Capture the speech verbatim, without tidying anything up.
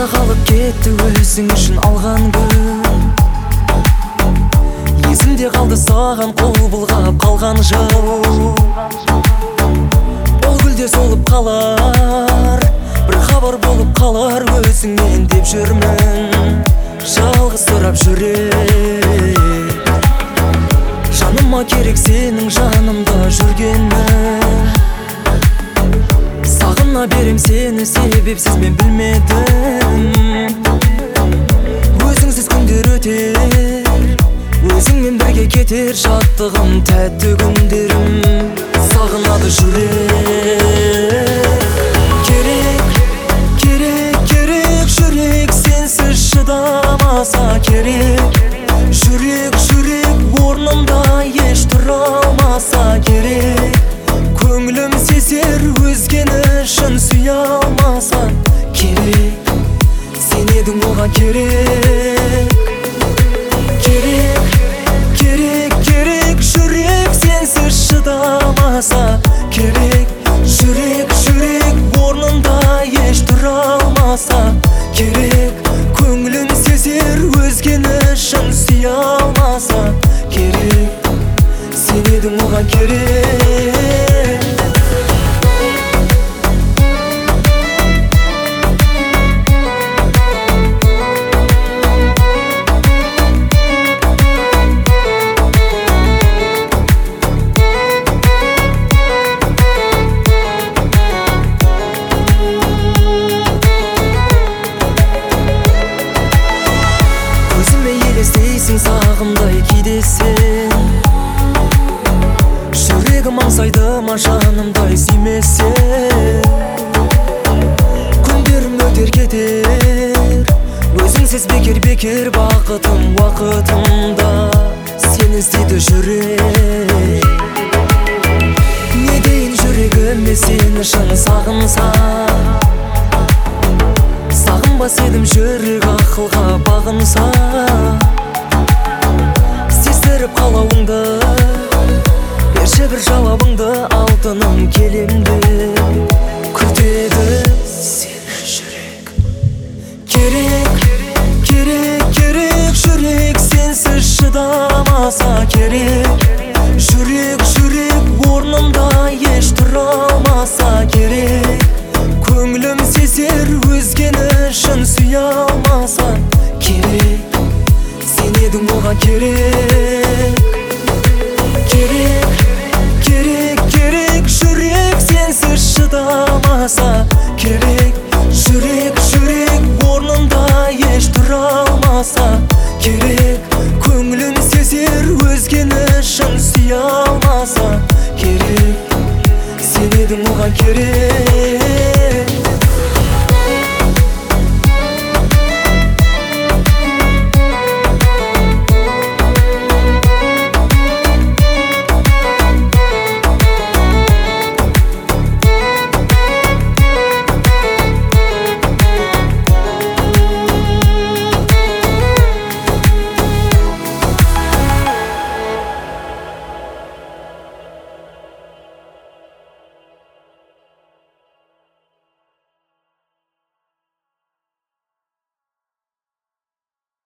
Артымда қалып кетті өзің үшін алған күн. Есімде қалды саған қол бұлғап қалған жыл. Ол гүлде солып қалар, бір хабар болып қалар өзіңнен деп жүрмін. Жалғыз сұрап жүрек, жаныма керек сенің жанымда жүргені. Сағына берем сені себепсіз мен білмедім. Өзіңсіз күндер өтер, өзіңмен бірге кетер шаттығым, тәтті күндерім. Сағынады жүрек. Керек, керек, керек жүрек, сенсіз шыдамаса керек. Жүрек, жүрек орнында еш тұра алмаса керек. Көңілім сезер өзгені шын сүйе алмаса керек. Сен едің оған керек. Керек, керек, керек жүрек, сенсіз шыдамаса керек. Жүрек, жүрек орнында еш тұра алмаса керек. Көңілім сезер өзгені шын сүйе алмаса керек. Сен едің оған керек. Елестейсің сағымдай кейде сен, жүрегім аңсайды ма жанымдай сүймесең. Күндерім өтер кетер, өзіңсіз бекер-бекер бақытым уақытымда сен іздейді жүрек. Не дейін жүрегіме сені шын сағынса, сағынбас едім жүрек ақылға бағынса. Сездіріп қалауыңды, берші бір жауабыңды, алтыным келемді күтеді сені жүрек. Керек, керек, керек жүрек, сенсіз шыдамаса керек. Жүрек, жүрек орнында еш тұра алмаса керек. Көңілім сезер өзгені шын сүйе алмаса керек. Сен едің оған керек. Керек, керек, керек жүрек, сенсіз шыдамаса керек. Жүрек, жүрек орнында еш тұра алмаса керек. Көңілім сезер өзгені шын сүйе алмаса керек. Сен едің оған керек.